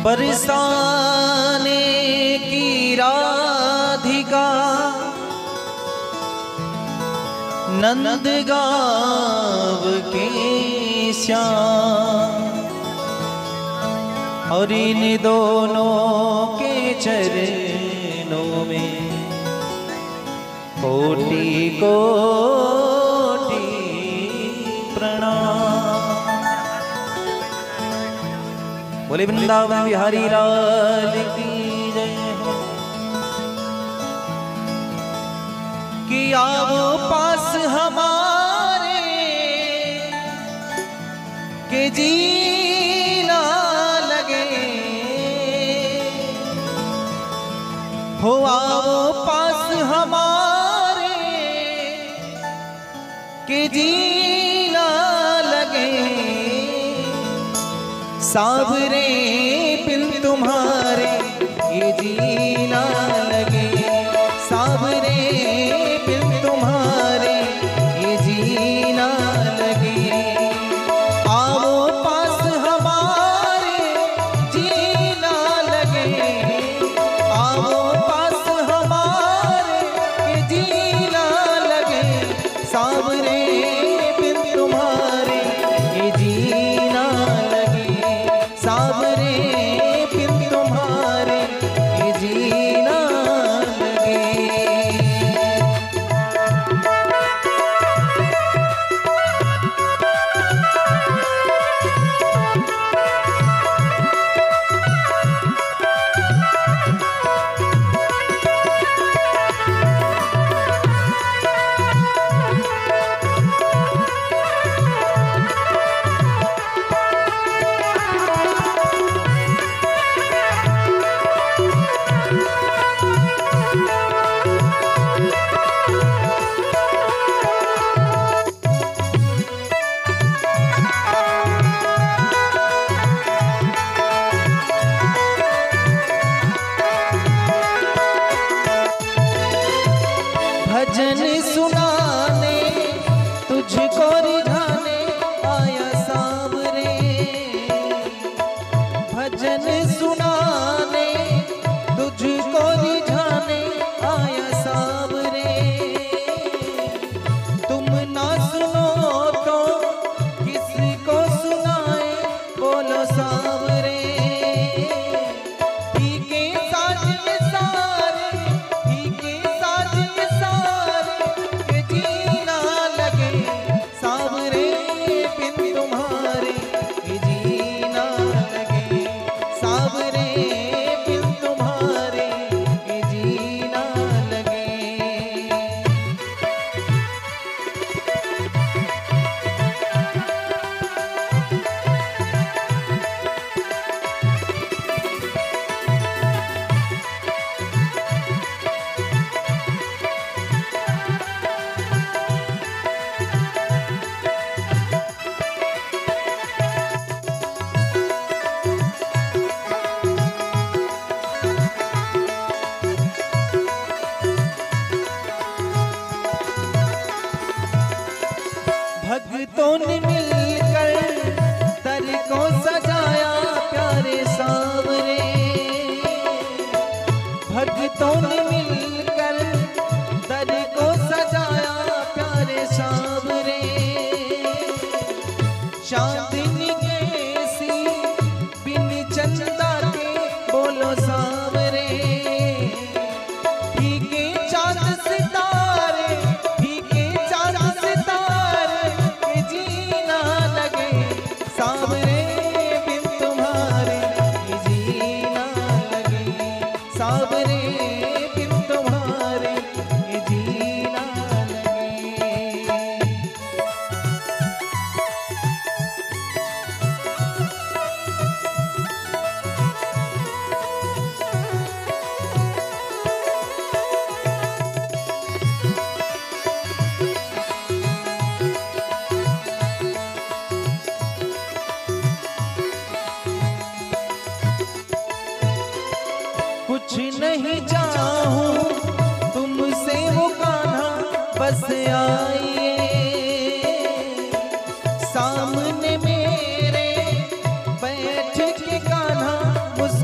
बरसाने की राधिका नंद गाँव के श्याम, और इन दोनों के चरणों में कोटि कोटि प्रणाम। बोले वृंदावन बिहारी लाल की जय हो। कि आओ पास हमारे के जीना लगे, हो आओ पास हमारे के जीना लगे, सावरे बिन तुम्हारे ये जीना लगे, सावरे बिन तुम्हारे ये जीना लगे। आओ पास हमारे जीना लगे, आओ पास हमारे ये जीना लगे, सावरे बिन तुम्हारे ये जीना लगे, सावरे बिन तुम्हारे ये जीना लगे। भजन सुनाने तुझको रिझाने आया सावरे, भजन सुनाने तुझको रिझाने आया सावरे। तुम ना सुनो तो किसको सुनाए बोलो सावरे। फीके साज ये सारे, फीके साज ये सारे के जीना लगे, सावरे बिन तुम्हारे के जीना लगे, सावरे बिन तुम्हारे के जीना लगे। भक्तों ने मिलकर दर को सजाया प्यारे सावरे, भक्तों ने मिलकर दर को सजाया प्यारे सावरे। चांदनी कैसी बिन चंदा के बोलो सावरे, फीके चांद सितारे, फीके चांद सितारे के जीना लगे, सावरे बिन तुम्हारे के जीना लगे, सावरे बिन तुम्हारे के जीना लगे। कुछ नहीं चाहूं तुमसे वो कान्हा, बस आइए सामने मेरे बैठ के कान्हा, मुस्कुराइए।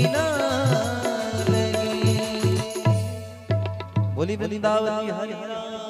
ना लगी। बोली वृंदावन बिहारी लाल